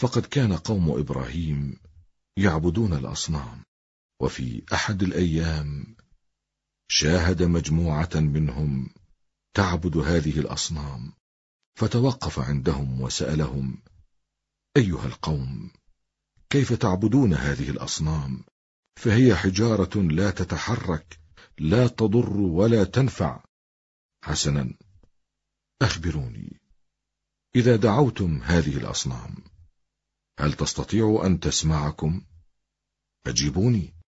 فقد كان قوم إبراهيم يعبدون الأصنام، وفي أحد الأيام شاهد مجموعة منهم تعبد هذه الأصنام، فتوقف عندهم وسألهم: أيها القوم، كيف تعبدون هذه الأصنام؟ فهي حجارة لا تتحرك، لا تضر ولا تنفع. حسنا، أخبروني، إذا دعوتم هذه الأصنام هل تستطيع أن تسمعكم؟ أجيبوني.